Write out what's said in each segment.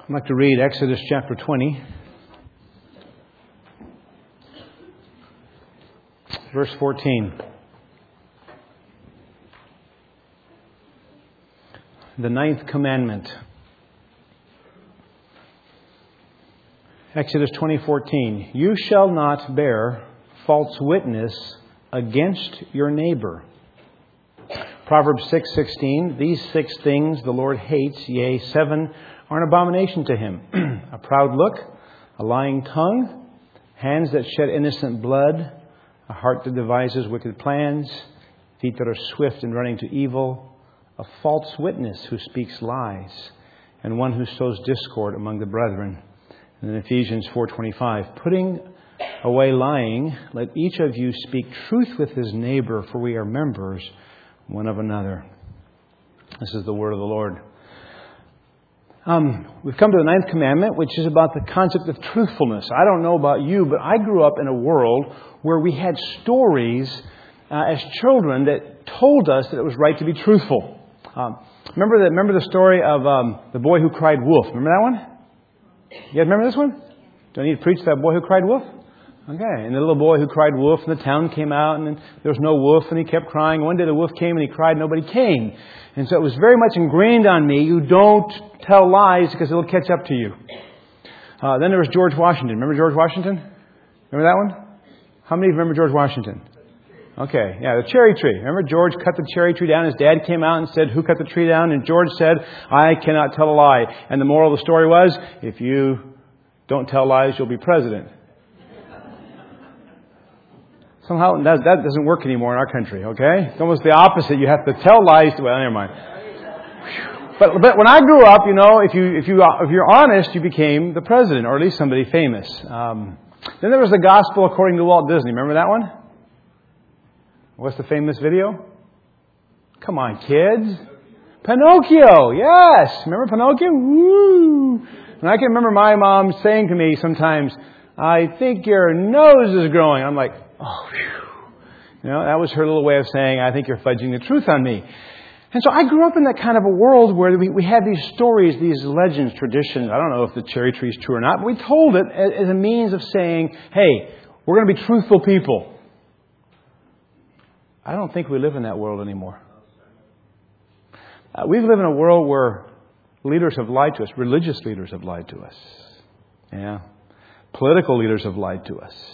I'd like to read Exodus chapter 20, verse 14. The ninth commandment. Exodus 20:14. You shall not bear false witness against your neighbor. Proverbs 6:16. These 6 things the Lord hates, yea, 7 are an abomination to Him. A proud look, a lying tongue, hands that shed innocent blood, a heart that devises wicked plans, feet that are swift in running to evil, a false witness who speaks lies, and one who sows discord among the brethren. And in Ephesians 4:25, putting away lying, let each of you speak truth with his neighbor, for we are members one of another. This is the word of the Lord. We've come to the ninth commandment, which is about the concept of truthfulness. I don't know about you, but I grew up in a world where we had stories as children that told us that it was right to be truthful. Remember the story of the boy who cried wolf? Remember that one? You guys remember this one? Do I need to preach that boy who cried wolf? Okay. And the little boy who cried wolf, and the town came out, and there was no wolf, and he kept crying. One day the wolf came, and he cried, nobody came. And so it was very much ingrained on me, you don't tell lies because it'll catch up to you. Then there was George Washington. Remember George Washington? Remember that one? How many remember George Washington? Okay, yeah, the cherry tree. Remember George cut the cherry tree down? His dad came out and said, who cut the tree down? And George said, I cannot tell a lie. And the moral of the story was, if you don't tell lies, you'll be president. Somehow that doesn't work anymore in our country, okay? It's almost the opposite. You have to tell lies. Well, never mind. But when I grew up, you know, if you're honest, you became the president, or at least somebody famous. Then there was the Gospel according to Walt Disney. Remember that one? What's the famous video? Come on, kids. Pinocchio, yes. Remember Pinocchio? Woo! And I can remember my mom saying to me sometimes, I think your nose is growing. I'm like, oh, phew. You know, that was her little way of saying, I think you're fudging the truth on me. And so I grew up in that kind of a world where we had these stories, these legends, traditions. I don't know if the cherry tree is true or not, but we told it as a means of saying, hey, we're going to be truthful people. I don't think we live in that world anymore. We live in a world where leaders have lied to us. Religious leaders have lied to us. Yeah. Political leaders have lied to us.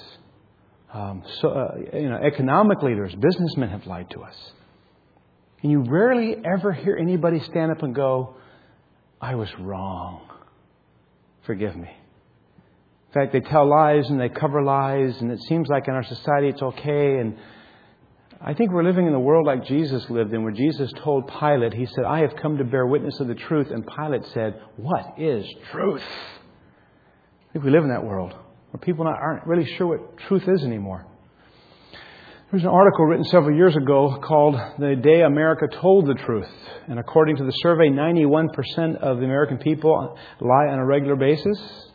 Economic leaders, businessmen have lied to us. And you rarely ever hear anybody stand up and go, I was wrong. Forgive me. In fact, they tell lies and they cover lies, and it seems like in our society it's okay. And I think we're living in a world like Jesus lived in, where Jesus told Pilate, He said, I have come to bear witness of the truth. And Pilate said, what is truth? I think we live in that world where people aren't really sure what truth is anymore. There was an article written several years ago called The Day America Told the Truth. And according to the survey, 91% of the American people lie on a regular basis.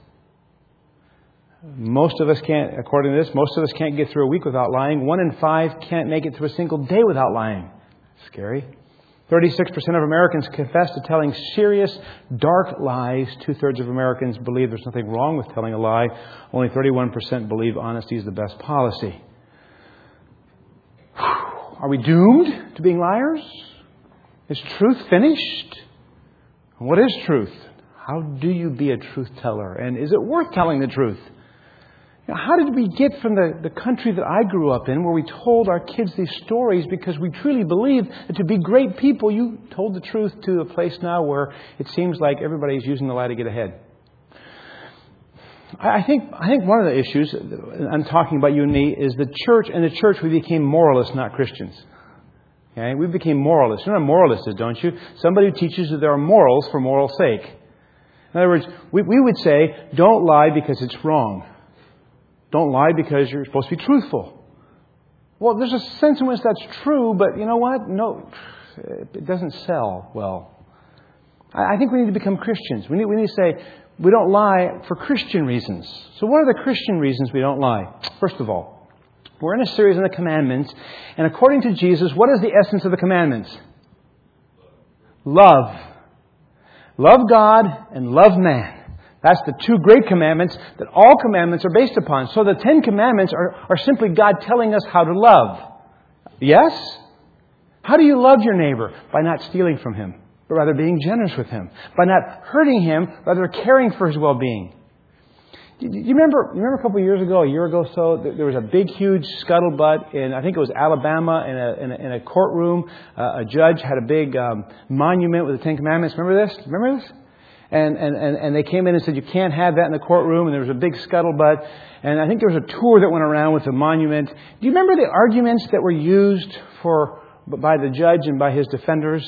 Most of us can't, according to this, most of us can't get through a week without lying. 1 in 5 can't make it through a single day without lying. Scary. 36% of Americans confess to telling serious, dark lies. 2/3 of Americans believe there's nothing wrong with telling a lie. Only 31% believe honesty is the best policy. Are we doomed to being liars? Is truth finished? What is truth? How do you be a truth teller? And is it worth telling the truth? How did we get from the country that I grew up in, where we told our kids these stories because we truly believed that to be great people, you told the truth, to a place now where it seems like everybody's using the lie to get ahead? I think one of the issues, I'm talking about you and me, is the church. In the church, we became moralists, not Christians. Okay? We became moralists. You know what a moralist is, don't you? Somebody who teaches that there are morals for moral sake. In other words, we would say, don't lie because it's wrong. Don't lie because you're supposed to be truthful. Well, there's a sense in which that's true, but you know what? No, it doesn't sell well. I think we need to become Christians. We need to say, we don't lie for Christian reasons. So what are the Christian reasons we don't lie? First of all, we're in a series on the commandments, and according to Jesus, what is the essence of the commandments? Love. Love God and love man. That's the two great commandments that all commandments are based upon. So the 10 commandments are simply God telling us how to love. Yes? How do you love your neighbor? By not stealing from him, but rather being generous with him. By not hurting him, rather caring for his well-being. You remember a couple of years ago, a year ago or so, there was a big, huge scuttlebutt in, I think it was Alabama, in a courtroom. A judge had a big monument with the 10 Commandments. Remember this? And they came in and said, you can't have that in the courtroom. And there was a big scuttlebutt. And I think there was a tour that went around with the monument. Do you remember the arguments that were used by the judge and by his defenders?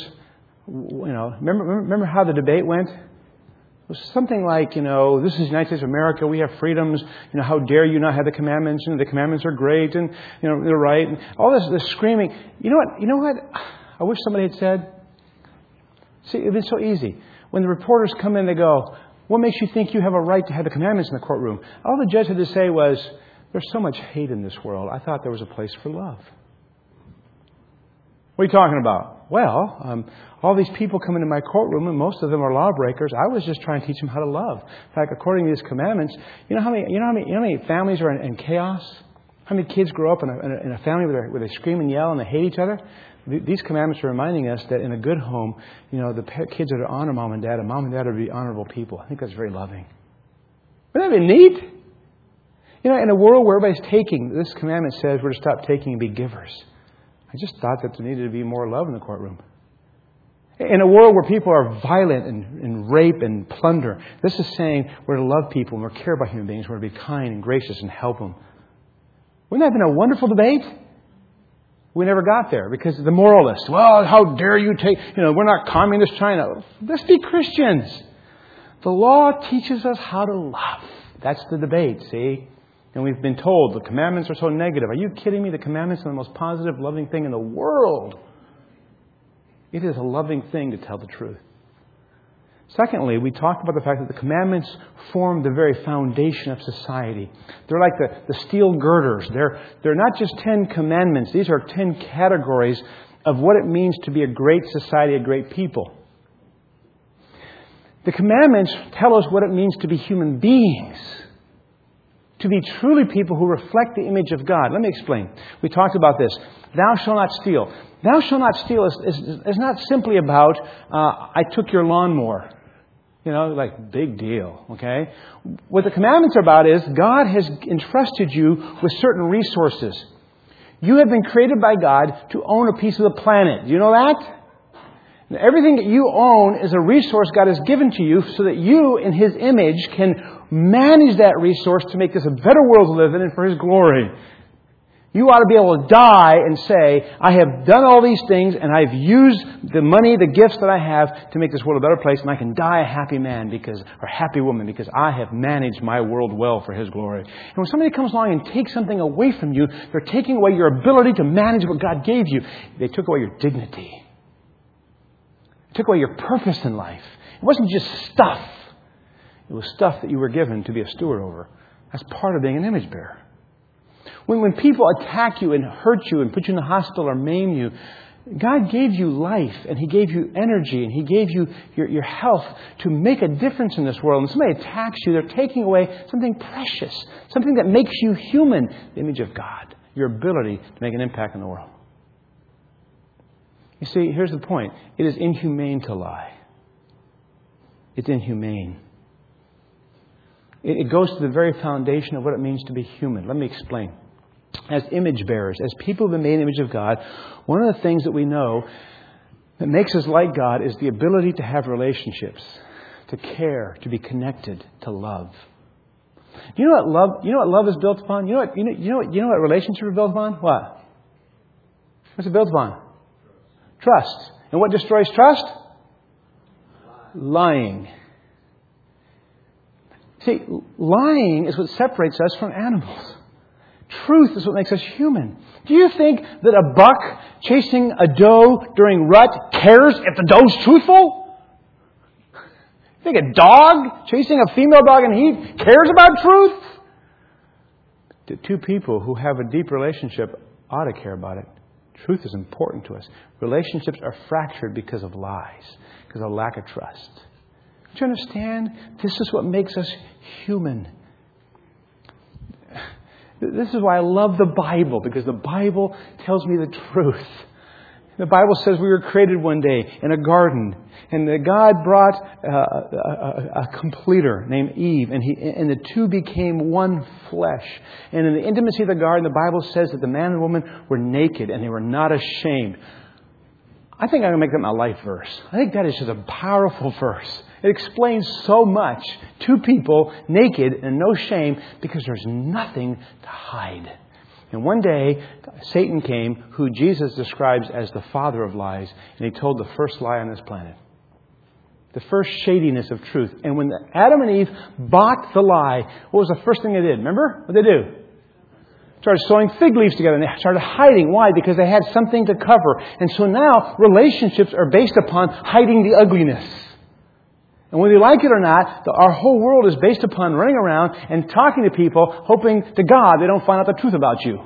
Remember how the debate went? It was something like, this is the United States of America. We have freedoms. How dare you not have the commandments? The commandments are great, and they're right. And all this screaming. You know what? I wish somebody had said. See, it'd been so easy. When the reporters come in, they go, "What makes you think you have a right to have the commandments in the courtroom?" All the judge had to say was, "There's so much hate in this world. I thought there was a place for love." What are you talking about? Well, all these people come into my courtroom, and most of them are lawbreakers. I was just trying to teach them how to love. In fact, according to these commandments, you know how many families are in chaos? How many kids grow up in a family where they scream and yell and they hate each other? These commandments are reminding us that in a good home, the kids are to honor mom and dad are to be honorable people. I think that's very loving. Wouldn't that be neat? In a world where everybody's taking, this commandment says we're to stop taking and be givers. I just thought that there needed to be more love in the courtroom. In a world where people are violent and rape and plunder, this is saying we're to love people and we're to care about human beings. We're to be kind and gracious and help them. Wouldn't that have been a wonderful debate? We never got there because the moralists, well, how dare you take, we're not communist China. Let's be Christians. The law teaches us how to love. That's the debate, see? And we've been told the commandments are so negative. Are you kidding me? The commandments are the most positive, loving thing in the world. It is a loving thing to tell the truth. Secondly, we talked about the fact that the commandments form the very foundation of society. They're like the steel girders. They're not just 10 commandments. These are 10 categories of what it means to be a great society, a great people. The commandments tell us what it means to be human beings. To be truly people who reflect the image of God. Let me explain. We talked about this. Thou shalt not steal. Thou shalt not steal is not simply about, I took your lawnmower. Big deal. Okay? What the commandments are about is God has entrusted you with certain resources. You have been created by God to own a piece of the planet. Do you know that? Now, everything that you own is a resource God has given to you so that you, in His image, can manage that resource to make this a better world to live in and for His glory. You ought to be able to die and say, I have done all these things and I've used the money, the gifts that I have to make this world a better place, and I can die a happy man or happy woman because I have managed my world well for His glory. And when somebody comes along and takes something away from you, they're taking away your ability to manage what God gave you. They took away your dignity. They took away your purpose in life. It wasn't just stuff. It was stuff that you were given to be a steward over. That's part of being an image bearer. When people attack you and hurt you and put you in the hospital or maim you, God gave you life and He gave you energy and He gave you your health to make a difference in this world. And somebody attacks you, they're taking away something precious, something that makes you human, the image of God, your ability to make an impact in the world. You see, here's the point. It is inhumane to lie. It's inhumane. It goes to the very foundation of what it means to be human. Let me explain. As image bearers, as people of the made image of God, one of the things that we know that makes us like God is the ability to have relationships, to care, to be connected, to love. You know what love? You know what love is built upon? You know what relationships are built upon? What? What's it built upon? Trust. And what destroys trust? Lying. See, lying is what separates us from animals. Truth is what makes us human. Do you think that a buck chasing a doe during rut cares if the doe's truthful? You think a dog chasing a female dog in heat cares about truth? The two people who have a deep relationship ought to care about it. Truth is important to us. Relationships are fractured because of lies, because of lack of trust. Do you understand? This is what makes us human. This is why I love the Bible, because the Bible tells me the truth. The Bible says we were created one day in a garden, and that God brought a completer named Eve, and the two became one flesh. And in the intimacy of the garden, the Bible says that the man and woman were naked, and they were not ashamed. I think I'm going to make that my life verse. I think that is just a powerful verse. It explains so much. Two people naked and no shame because there's nothing to hide. And one day, Satan came, who Jesus describes as the father of lies, and he told the first lie on this planet. The first shadiness of truth. And when Adam and Eve bought the lie, what was the first thing they did? Remember? What did they do? Started sewing fig leaves together, and they started hiding. Why? Because they had something to cover. And so now relationships are based upon hiding the ugliness. And whether you like it or not, our whole world is based upon running around and talking to people, hoping to God they don't find out the truth about you.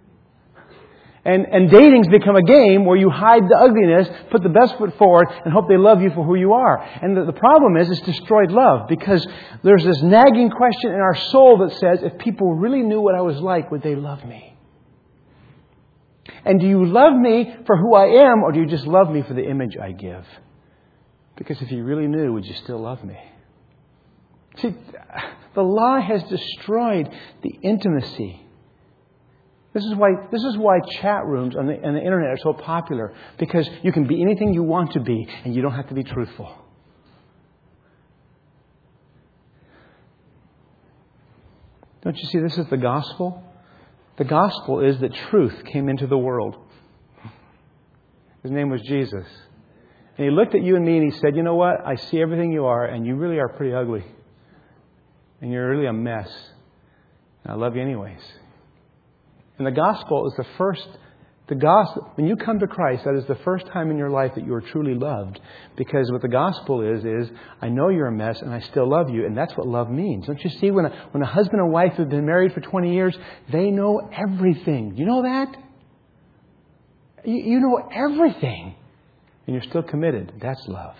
And dating's become a game where you hide the ugliness, put the best foot forward, and hope they love you for who you are. And the problem is, it's destroyed love, because there's this nagging question in our soul that says, if people really knew what I was like, would they love me? And do you love me for who I am, or do you just love me for the image I give? Because if you really knew, would you still love me? See, the lie has destroyed the intimacy. This is why chat rooms on the internet are so popular. Because you can be anything you want to be, and you don't have to be truthful. Don't you see, this is the gospel? The gospel is that truth came into the world. His name was Jesus. And he looked at you and me and he said, you know what? I see everything you are, and you really are pretty ugly. And you're really a mess. And I love you anyways. And the gospel is the gospel. When you come to Christ, that is the first time in your life that you are truly loved. Because what the gospel is I know you're a mess and I still love you. And that's what love means. Don't you see, when a husband and wife have been married for 20 years, they know everything. You know that? You know everything. And you're still committed. That's love.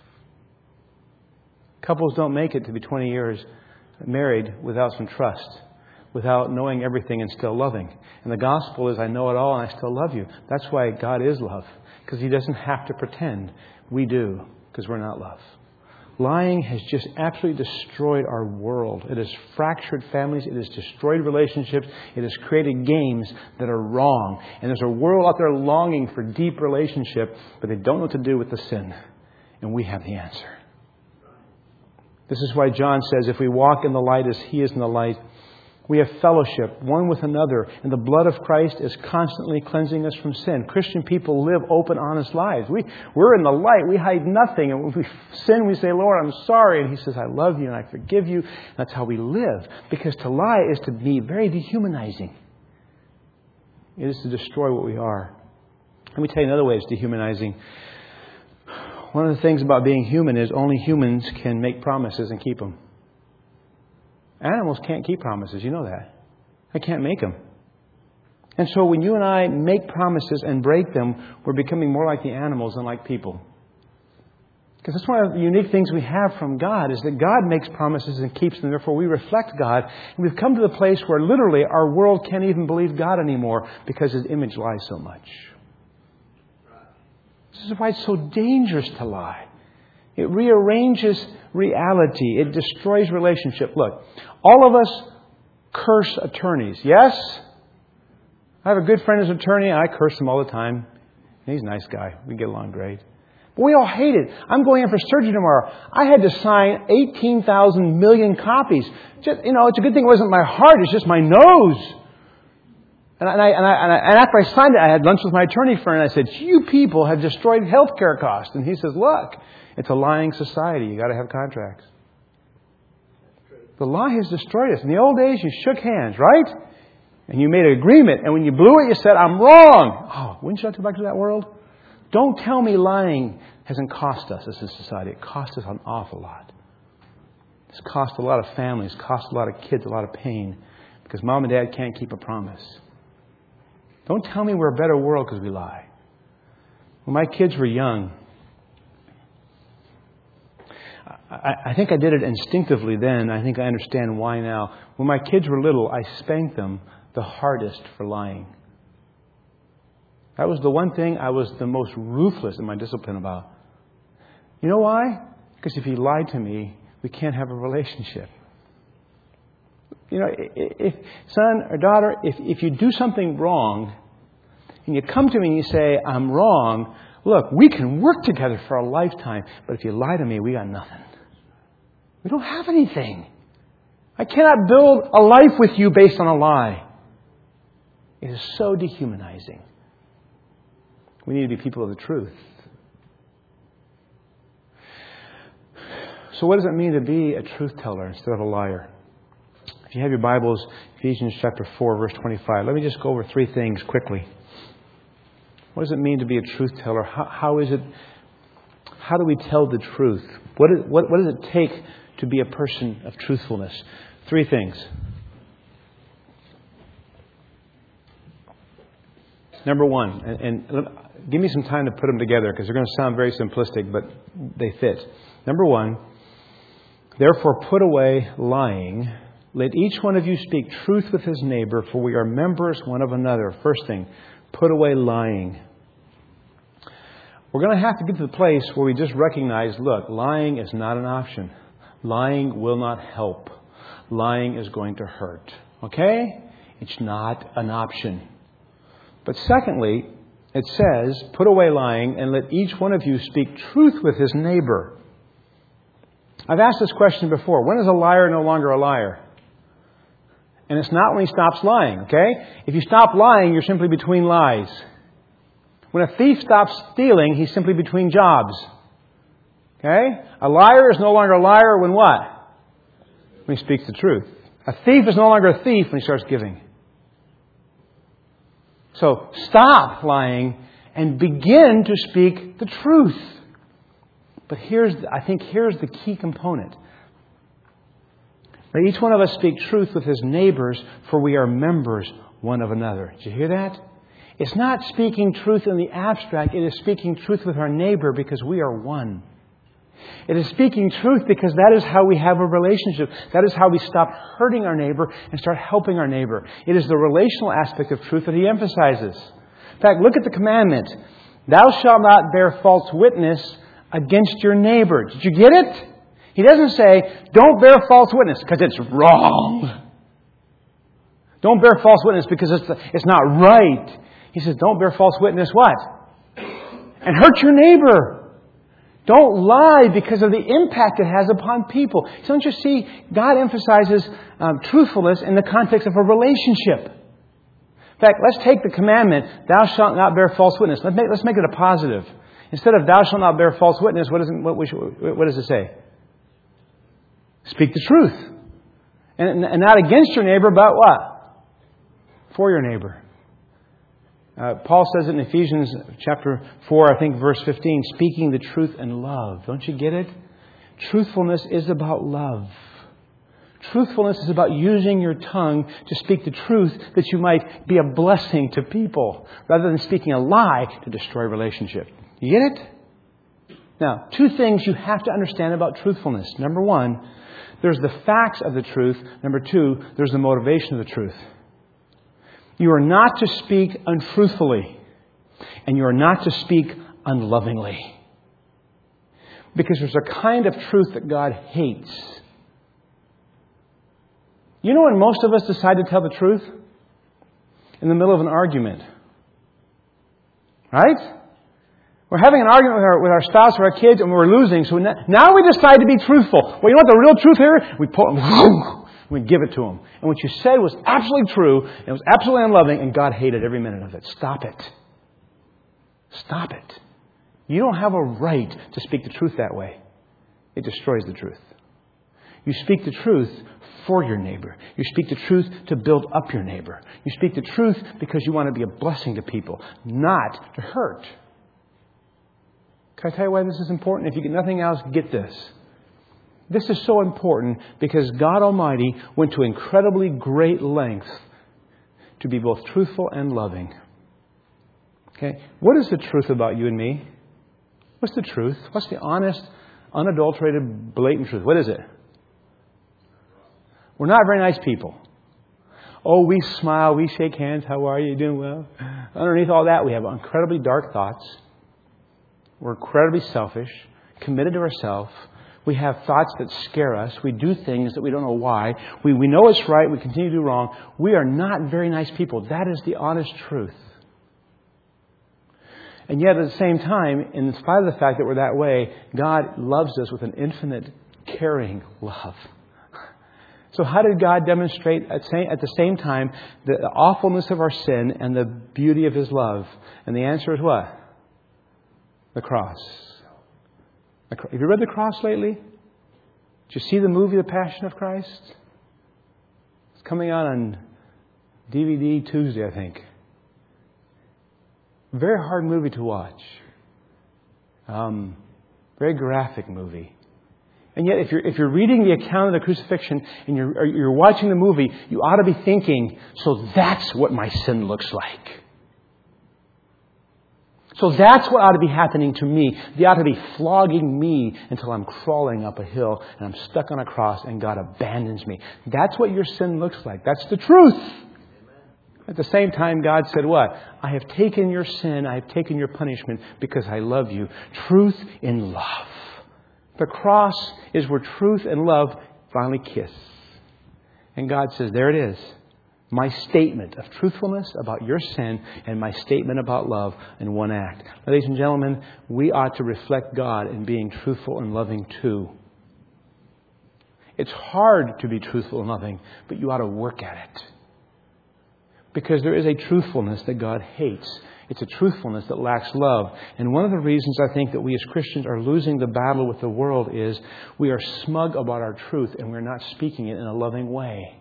Couples don't make it to be 20 years married without some trust, without knowing everything and still loving. And the gospel is, I know it all and I still love you. That's why God is love. Because He doesn't have to pretend. We do, because we're not love. Lying has just absolutely destroyed our world. It has fractured families. It has destroyed relationships. It has created games that are wrong. And there's a world out there longing for deep relationship, but they don't know what to do with the sin. And we have the answer. This is why John says, if we walk in the light as He is in the light, we have fellowship one with another, and the blood of Christ is constantly cleansing us from sin. Christian people live open, honest lives. We're in the light. We hide nothing. And when we sin, we say, Lord, I'm sorry. And He says, I love you and I forgive you. That's how we live. Because to lie is to be very dehumanizing. It is to destroy what we are. Let me tell you another way it's dehumanizing. One of the things about being human is only humans can make promises and keep them. Animals can't keep promises. You know that. They can't make them. And so when you and I make promises and break them, we're becoming more like the animals than like people. Because that's one of the unique things we have from God, is that God makes promises and keeps them. Therefore, we reflect God. And we've come to the place where literally our world can't even believe God anymore because His image lies so much. This is why it's so dangerous to lie. It rearranges reality. It destroys relationship. Look, all of us curse attorneys. Yes? I have a good friend who's an attorney. I curse him all the time. He's a nice guy. We get along great. But we all hate it. I'm going in for surgery tomorrow. I had to sign 18,000 million copies. Just, it's a good thing it wasn't my heart. It's just my nose. And after I signed it, I had lunch with my attorney friend. And I said, you people have destroyed healthcare costs. And he says, look, it's a lying society. You got to have contracts. The lie has destroyed us. In the old days, you shook hands, right? And you made an agreement. And when you blew it, you said, I'm wrong. Oh, wouldn't you like to go back to that world? Don't tell me lying hasn't cost us as a society. It cost us an awful lot. It's cost a lot of families, cost a lot of kids a lot of pain. Because mom and dad can't keep a promise. Don't tell me we're a better world because we lie. When my kids were young, I think I did it instinctively then. I think I understand why now. When my kids were little, I spanked them the hardest for lying. That was the one thing I was the most ruthless in my discipline about. You know why? Because if you lie to me, we can't have a relationship. You know, if son or daughter, if you do something wrong, and you come to me and you say, I'm wrong, look, we can work together for a lifetime, but if you lie to me, we got nothing. We don't have anything. I cannot build a life with you based on a lie. It is so dehumanizing. We need to be people of the truth. So what does it mean to be a truth teller instead of a liar? If you have your Bibles, Ephesians chapter 4, verse 25. Let me just go over 3 things quickly. What does it mean to be a truth teller? How do we tell the truth? What does it take to be a person of truthfulness? 3 things. Number 1, and give me some time to put them together because they're going to sound very simplistic, but they fit. Number 1, therefore put away lying. Let each one of you speak truth with his neighbor, for we are members one of another. First thing, put away lying. We're going to have to get to the place where we just recognize, look, lying is not an option. Lying will not help. Lying is going to hurt. Okay? It's not an option. But secondly, it says, put away lying and let each one of you speak truth with his neighbor. I've asked this question before. When is a liar no longer a liar? And it's not when he stops lying, okay? If you stop lying, you're simply between lies. When a thief stops stealing, he's simply between jobs. Okay? A liar is no longer a liar when what? When he speaks the truth. A thief is no longer a thief when he starts giving. So stop lying and begin to speak the truth. But I think here's the key component. Let each one of us speak truth with his neighbors, for we are members one of another. Did you hear that? It's not speaking truth in the abstract. It is speaking truth with our neighbor because we are one. It is speaking truth because that is how we have a relationship. That is how we stop hurting our neighbor and start helping our neighbor. It is the relational aspect of truth that he emphasizes. In fact, look at the commandment. Thou shalt not bear false witness against your neighbor. Did you get it? He doesn't say, don't bear false witness because it's wrong. Don't bear false witness because it's not right. He says, don't bear false witness what? And hurt your neighbor. Don't lie because of the impact it has upon people. So don't you see, God emphasizes truthfulness in the context of a relationship. In fact, let's take the commandment, thou shalt not bear false witness. Let's make it a positive. Instead of thou shalt not bear false witness, what does it say? Speak the truth. And not against your neighbor, but what? For your neighbor. Paul says it in Ephesians chapter 4, I think verse 15, speaking the truth in love. Don't you get it? Truthfulness is about love. Truthfulness is about using your tongue to speak the truth that you might be a blessing to people, rather than speaking a lie to destroy relationship. You get it? Now, 2 things you have to understand about truthfulness. Number 1, there's the facts of the truth. Number 2, there's the motivation of the truth. You are not to speak untruthfully, and you are not to speak unlovingly. Because there's a kind of truth that God hates. You know when most of us decide to tell the truth? In the middle of an argument. Right? We're having an argument with our spouse or our kids and we're losing, so now we decide to be truthful. Well, you know what the real truth here? We pull them. We give it to them. And what you said was absolutely true, and it was absolutely unloving, and God hated every minute of it. Stop it. Stop it. You don't have a right to speak the truth that way. It destroys the truth. You speak the truth for your neighbor. You speak the truth to build up your neighbor. You speak the truth because you want to be a blessing to people, not to hurt. Can I tell you why this is important? If you get nothing else, get this. This is so important because God Almighty went to incredibly great lengths to be both truthful and loving. Okay? What is the truth about you and me? What's the truth? What's the honest unadulterated, blatant truth. What is it? We're not very nice people. Oh, we smile, we shake hands. How are you? Doing well? Underneath all that, we have incredibly dark thoughts. We're incredibly selfish, committed to ourselves. We have thoughts that scare us. We do things that we don't know why. We know it's right. We continue to do wrong. We are not very nice people. That is the honest truth. And yet at the same time, in spite of the fact that we're that way, God loves us with an infinite, caring love. So how did God demonstrate at the same time the awfulness of our sin and the beauty of His love? And the answer is what? The cross. Have you read The Cross lately? Did you see the movie The Passion of Christ? It's coming out on DVD Tuesday, I think. Very hard movie to watch. Very graphic movie. And yet, if you're reading the account of the crucifixion and you're watching the movie, you ought to be thinking, so that's what my sin looks like. So that's what ought to be happening to me. They ought to be flogging me until I'm crawling up a hill and I'm stuck on a cross and God abandons me. That's what your sin looks like. That's the truth. At the same time, God said what? I have taken your sin, I have taken your punishment because I love you. Truth in love. The cross is where truth and love finally kiss. And God says, there it is. My statement of truthfulness about your sin and my statement about love in one act. Ladies and gentlemen, we ought to reflect God in being truthful and loving too. It's hard to be truthful and loving, but you ought to work at it. Because there is a truthfulness that God hates. It's a truthfulness that lacks love. And one of the reasons I think that we as Christians are losing the battle with the world is we are smug about our truth and we're not speaking it in a loving way.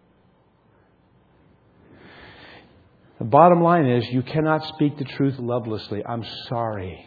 The bottom line is you cannot speak the truth lovelessly. I'm sorry.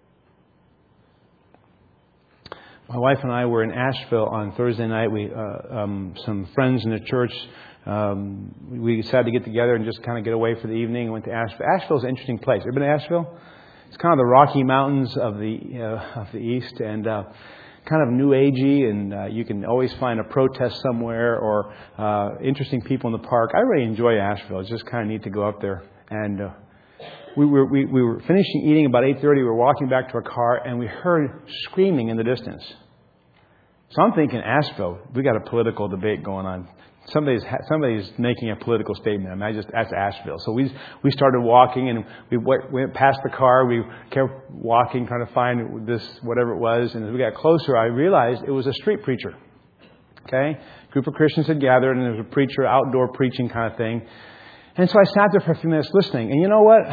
My wife and I were in Asheville on Thursday night. We some friends in the church, we decided to get together and just kind of get away for the evening. Went to Asheville. Asheville's an interesting place. Ever been to Asheville? It's kind of the Rocky Mountains of the East, and kind of new agey, and you can always find a protest somewhere or interesting people in the park. I really enjoy Asheville. It's just kind of neat to go up there. And we were finishing eating about 8:30. We were walking back to our car, and we heard screaming in the distance. So I'm thinking, Asheville, we got a political debate going on. Somebody's making a political statement. I mean, that's Asheville. So we started walking, and we went past the car. We kept walking, trying to find this, whatever it was. And as we got closer, I realized it was a street preacher. Okay? A group of Christians had gathered, and there was a preacher, outdoor preaching kind of thing. And so I sat there for a few minutes listening. And you know what?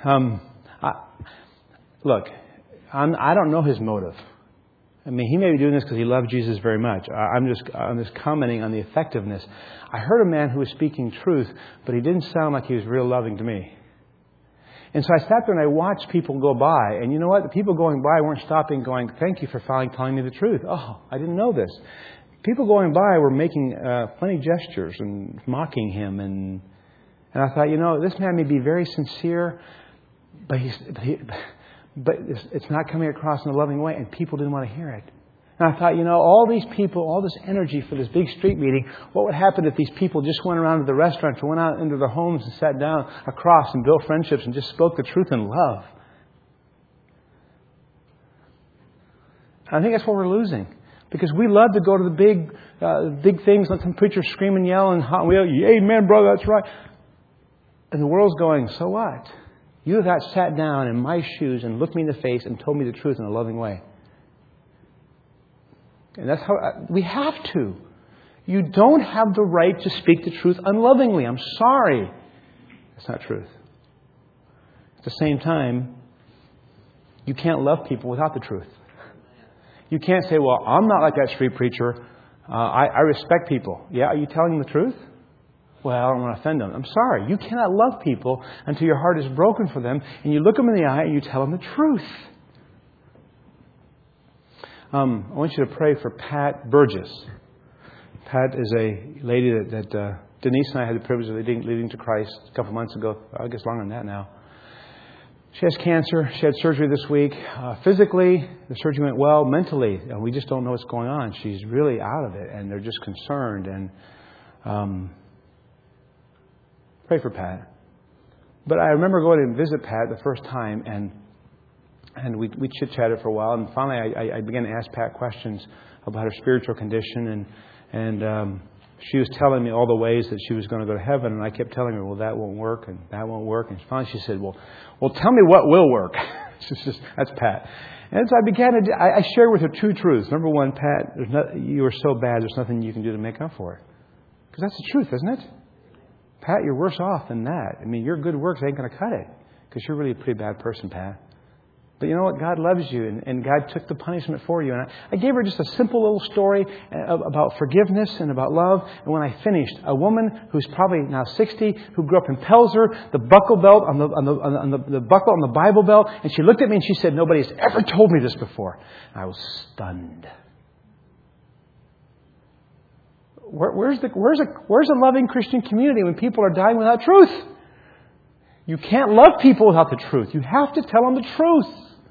I don't know his motive. I mean, he may be doing this because he loved Jesus very much. I'm just commenting on the effectiveness. I heard a man who was speaking truth, but he didn't sound like he was real loving to me. And so I sat there and I watched people go by. And you know what? The people going by weren't stopping going, thank you for finally telling me the truth. Oh, I didn't know this. People going by were making funny gestures and mocking him. And I thought, this man may be very sincere, but it's not coming across in a loving way, and people didn't want to hear it. And I thought, all these people, all this energy for this big street meeting, what would happen if these people just went around to the restaurants or went out into their homes and sat down across and built friendships and just spoke the truth in love? I think that's what we're losing. Because we love to go to the big things, let some preacher scream and yell and amen, brother, that's right. And the world's going, so what? You have sat down in my shoes and looked me in the face and told me the truth in a loving way. And that's how we have to. You don't have the right to speak the truth unlovingly. I'm sorry. That's not truth. At the same time, you can't love people without the truth. You can't say, well, I'm not like that street preacher. I respect people. Yeah, are you telling them the truth? Well, I don't want to offend them. I'm sorry. You cannot love people until your heart is broken for them and you look them in the eye and you tell them the truth. I want you to pray for Pat Burgess. Pat is a lady that Denise and I had the privilege of leading to Christ a couple months ago. I guess longer than that now. She has cancer. She had surgery this week. Physically, the surgery went well. Mentally, we just don't know what's going on. She's really out of it, and they're just concerned. And pray for Pat. But I remember going to visit Pat the first time, and we chit-chatted for a while. And finally, I began to ask Pat questions about her spiritual condition. And she was telling me all the ways that she was going to go to heaven. And I kept telling her, well, that won't work, and that won't work. And finally she said, well, tell me what will work. That's Pat. And so I shared with her two truths. Number one, Pat, you are so bad, there's nothing you can do to make up for it. Because that's the truth, isn't it? Pat, you're worse off than that. I mean, your good works ain't going to cut it. Because you're really a pretty bad person, Pat. But you know what? God loves you, and God took the punishment for you. And I gave her just a simple little story about forgiveness and about love. And when I finished, a woman who's probably now 60, who grew up in Pelzer, the buckle belt on the buckle on the Bible belt, and she looked at me and she said, "Nobody's ever told me this before." And I was stunned. Where's a loving Christian community when people are dying without truth? You can't love people without the truth. You have to tell them the truth.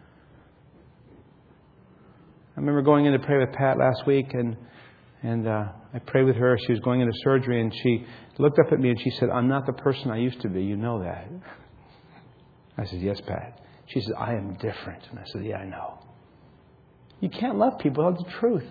I remember going in to pray with Pat last week, and I prayed with her. She was going into surgery, and she looked up at me and she said, "I'm not the person I used to be. You know that." I said, "Yes, Pat." She said, "I am different." And I said, "Yeah, I know." You can't love people without the truth.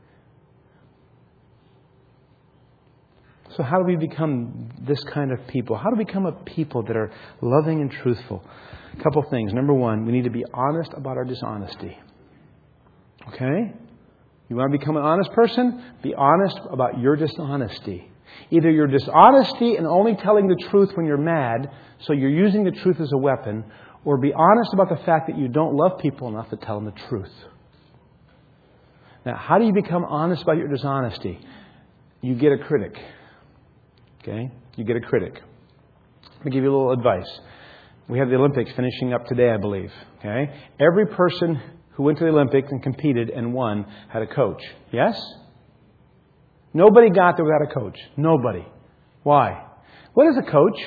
So how do we become this kind of people? How do we become a people that are loving and truthful? A couple things. Number one, we need to be honest about our dishonesty. Okay? You want to become an honest person? Be honest about your dishonesty. Either your dishonesty and only telling the truth when you're mad, so you're using the truth as a weapon, or be honest about the fact that you don't love people enough to tell them the truth. Now, how do you become honest about your dishonesty? You get a critic. Okay? You get a critic. Let me give you a little advice. We have the Olympics finishing up today, I believe. Okay? Every person who went to the Olympics and competed and won had a coach. Yes? Nobody got there without a coach. Nobody. Why? What is a coach?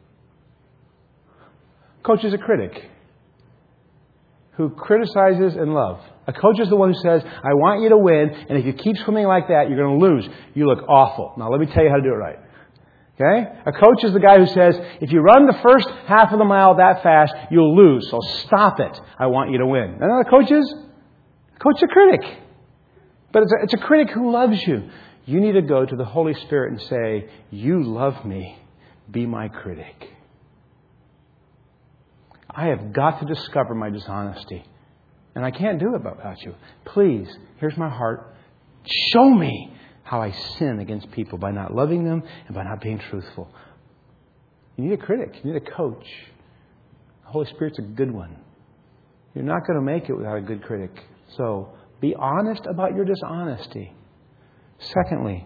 Coach is a critic who criticizes and loves. A coach is the one who says, "I want you to win, and if you keep swimming like that, you're going to lose. You look awful. Now let me tell you how to do it right." Okay? A coach is the guy who says, "If you run the first half of the mile that fast, you'll lose. So stop it. I want you to win." You know what a coach is? A coach is a critic. But it's a critic who loves you. You need to go to the Holy Spirit and say, "You love me. Be my critic. I have got to discover my dishonesty. And I can't do it without you. Please, here's my heart. Show me how I sin against people by not loving them and by not being truthful." You need a critic. You need a coach. The Holy Spirit's a good one. You're not going to make it without a good critic. So be honest about your dishonesty. Secondly,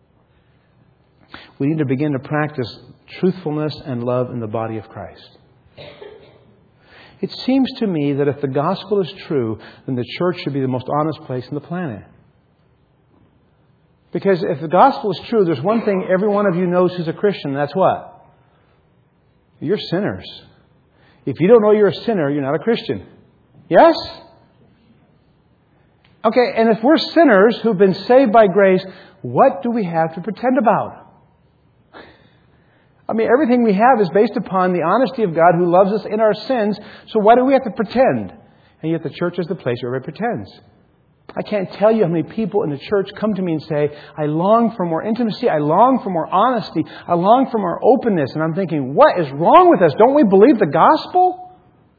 we need to begin to practice truthfulness and love in the body of Christ. It seems to me that if the gospel is true, then the church should be the most honest place on the planet. Because if the gospel is true, there's one thing every one of you knows who's a Christian, and that's what? You're sinners. If you don't know you're a sinner, you're not a Christian. Yes? Okay, and if we're sinners who've been saved by grace, what do we have to pretend about? I mean, everything we have is based upon the honesty of God who loves us in our sins, so why do we have to pretend? And yet the church is the place where everybody pretends. I can't tell you how many people in the church come to me and say, "I long for more intimacy. I long for more honesty. I long for more openness." And I'm thinking, what is wrong with us? Don't we believe the gospel?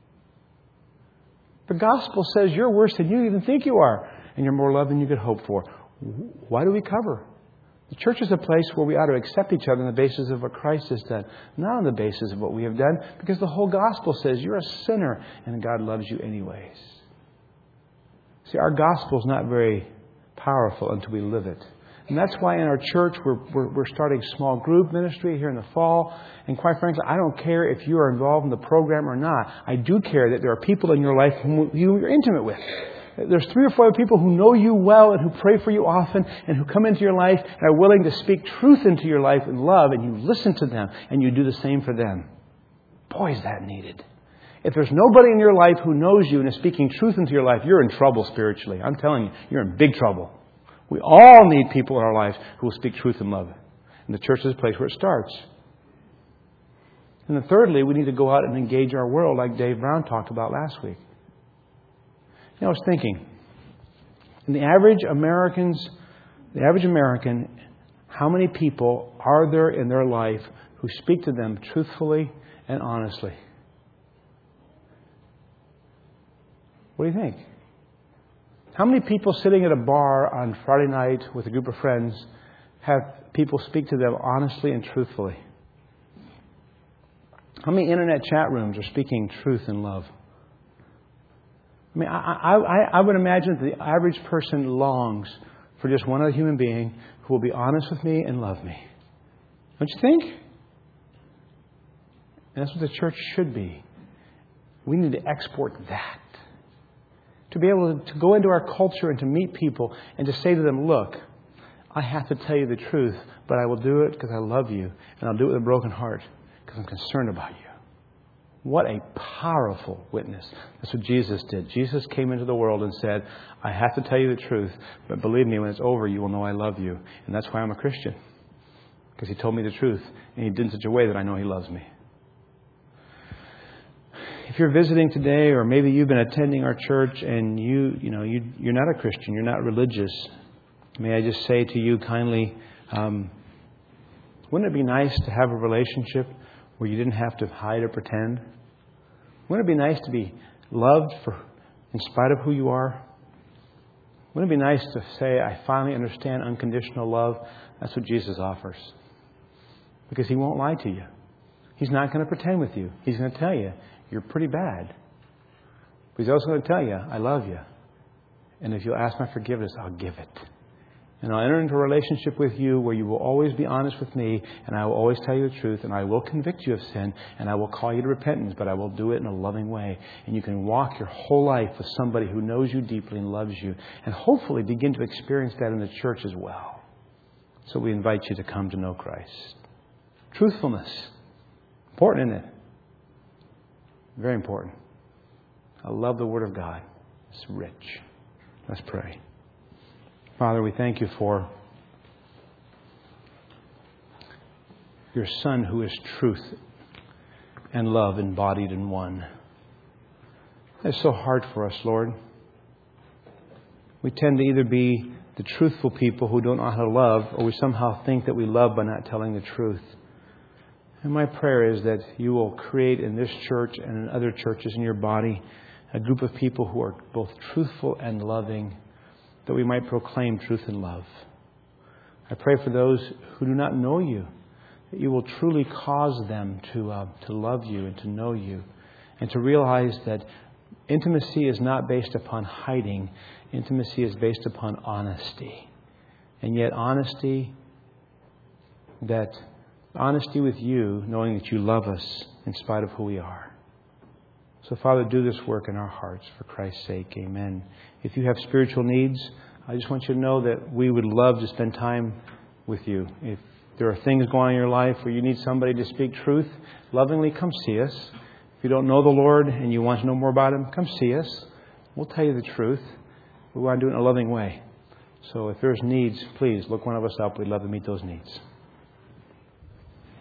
The gospel says you're worse than you even think you are. And you're more loved than you could hope for. Why do we cover? The church is a place where we ought to accept each other on the basis of what Christ has done. Not on the basis of what we have done. Because the whole gospel says you're a sinner and God loves you anyways. See, our gospel is not very powerful until we live it. And that's why in our church we're starting small group ministry here in the fall. And quite frankly, I don't care if you are involved in the program or not. I do care that there are people in your life whom you're intimate with. There's 3 or 4 people who know you well and who pray for you often and who come into your life and are willing to speak truth into your life in love, and you listen to them and you do the same for them. Boy, is that needed. If there's nobody in your life who knows you and is speaking truth into your life, you're in trouble spiritually. I'm telling you, you're in big trouble. We all need people in our lives who will speak truth and love. And the church is a place where it starts. And then thirdly, we need to go out and engage our world like Dave Brown talked about last week. I was thinking, in the average American, how many people are there in their life who speak to them truthfully and honestly? What do you think? How many people sitting at a bar on Friday night with a group of friends have people speak to them honestly and truthfully? How many internet chat rooms are speaking truth and love? I mean, I would imagine that the average person longs for just one other human being who will be honest with me and love me. Don't you think? And that's what the church should be. We need to export that. To be able to go into our culture and to meet people and to say to them, look, I have to tell you the truth, but I will do it because I love you. And I'll do it with a broken heart because I'm concerned about you. What a powerful witness. That's what Jesus did. Jesus came into the world and said, I have to tell you the truth, but believe me, when it's over, you will know I love you. And that's why I'm a Christian. Because He told me the truth, and He did in such a way that I know He loves me. If you're visiting today, or maybe you've been attending our church and you're not a Christian, you're not religious, may I just say to you kindly, wouldn't it be nice to have a relationship where you didn't have to hide or pretend? Wouldn't it be nice to be loved in spite of who you are? Wouldn't it be nice to say, I finally understand unconditional love? That's what Jesus offers. Because He won't lie to you. He's not going to pretend with you. He's going to tell you, you're pretty bad. But He's also going to tell you, I love you. And if you'll ask my forgiveness, I'll give it. And I'll enter into a relationship with you where you will always be honest with me, and I will always tell you the truth, and I will convict you of sin, and I will call you to repentance, but I will do it in a loving way. And you can walk your whole life with somebody who knows you deeply and loves you, and hopefully begin to experience that in the church as well. So we invite you to come to know Christ. Truthfulness. Important, isn't it? Very important. I love the Word of God. It's rich. Let's pray. Father, we thank you for your Son who is truth and love embodied in one. It's so hard for us, Lord. We tend to either be the truthful people who don't know how to love, or we somehow think that we love by not telling the truth. And my prayer is that you will create in this church and in other churches in your body a group of people who are both truthful and loving, that we might proclaim truth and love. I pray for those who do not know you, that you will truly cause them to love you and to know you, and to realize that intimacy is not based upon hiding. Intimacy is based upon honesty. And yet honesty with you, knowing that you love us in spite of who we are. So, Father, do this work in our hearts for Christ's sake. Amen. If you have spiritual needs, I just want you to know that we would love to spend time with you. If there are things going on in your life where you need somebody to speak truth, lovingly come see us. If you don't know the Lord and you want to know more about Him, come see us. We'll tell you the truth. We want to do it in a loving way. So if there's needs, please look one of us up. We'd love to meet those needs.